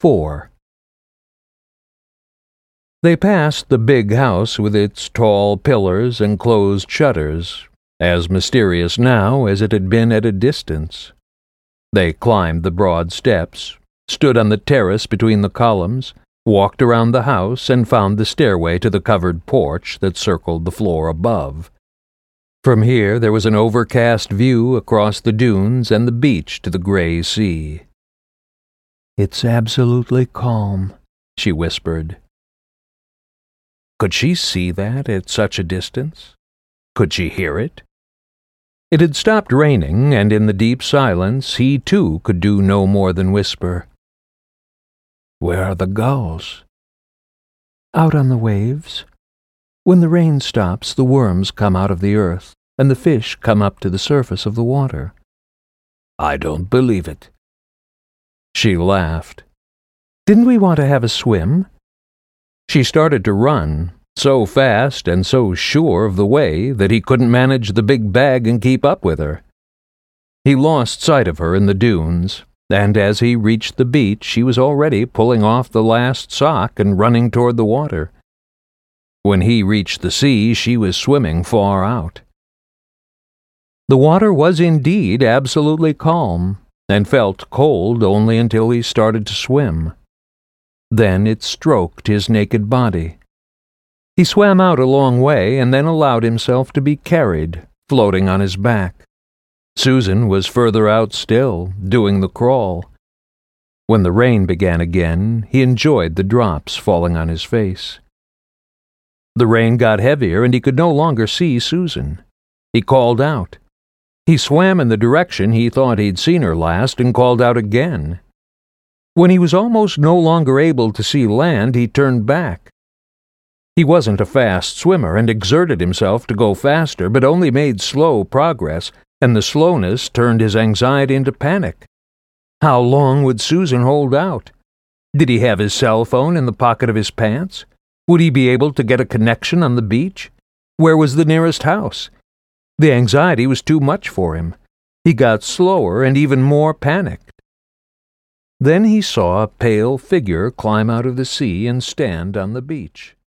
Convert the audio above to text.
4. They passed the big house with its tall pillars and closed shutters, as mysterious now as it had been at a distance. They climbed the broad steps, stood on the terrace between the columns, walked around the house, and found the stairway to the covered porch that circled the floor above. From here there was an overcast view across the dunes and the beach to the gray sea. "It's absolutely calm," she whispered. Could she see that at such a distance? Could she hear it? It had stopped raining, and in the deep silence he too could do no more than whisper. "Where are the gulls?" "Out on the waves. When the rain stops, the worms come out of the earth, and the fish come up to the surface of the water." "I don't believe it." She laughed. "Didn't we want to have a swim?" She started to run, so fast and so sure of the way that he couldn't manage the big bag and keep up with her. He lost sight of her in the dunes, and as he reached the beach she was already pulling off the last sock and running toward the water. When he reached the sea, she was swimming far out. The water was indeed absolutely calm, and felt cold only until he started to swim. Then it stroked his naked body. He swam out a long way and then allowed himself to be carried, floating on his back. Susan was further out still, doing the crawl. When the rain began again, he enjoyed the drops falling on his face. The rain got heavier and he could no longer see Susan. He called out. He swam in the direction he thought he'd seen her last and called out again. When he was almost no longer able to see land, he turned back. He wasn't a fast swimmer and exerted himself to go faster, but only made slow progress, and the slowness turned his anxiety into panic. How long would Susan hold out? Did he have his cell phone in the pocket of his pants? Would he be able to get a connection on the beach? Where was the nearest house? The anxiety was too much for him. He got slower and even more panicked. Then he saw a pale figure climb out of the sea and stand on the beach.